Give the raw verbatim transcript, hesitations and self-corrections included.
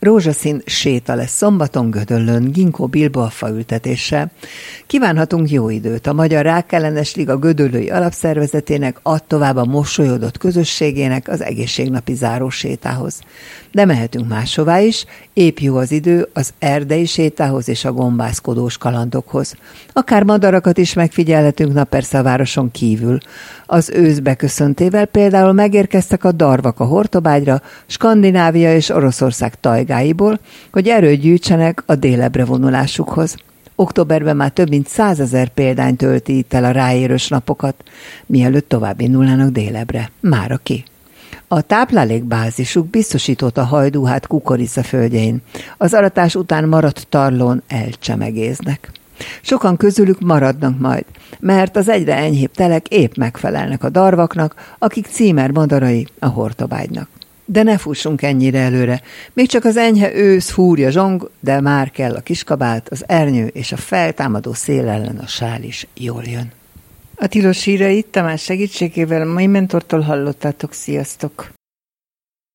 Rózsaszín séta lesz szombaton Gödöllőn, ginkgo bilboa faültetéssel. Kívánhatunk jó időt. A Magyar Rákellenes Liga gödöllői alapszervezetének add tovább a mosolyodott közösségének az egészségnapi zárósétához. De mehetünk máshová is, épp jó az idő az erdei sétához és a gombászkodós kalandokhoz. Akár madarakat is megfigyelhetünk, na persze a városon kívül. Az ősz beköszöntével például megérkeztek a darvak a Hortobágyra, Skandinávia és Oroszország tajgáiból, hogy erőt gyűjtsenek a délebre vonulásukhoz. Októberben már több mint százezer példány tölti itt el a ráérős napokat, mielőtt tovább indulnának délebre. Mára ki. A táplálékbázisuk biztosított a hajdúhát kukorica földjein. Az aratás után maradt tarlón elcsemegéznek. Sokan közülük maradnak majd, mert az egyre enyhébb telek épp megfelelnek a darvaknak, akik címer madarai a Hortobágynak. De ne fussunk ennyire előre. Még csak az enyhe ősz fúrja zsong, de már kell a kiskabát, az ernyő és a feltámadó szél ellen a sál is jól jön. A tilos híreit Tamás segítségével a mai mentortól hallottátok. Sziasztok!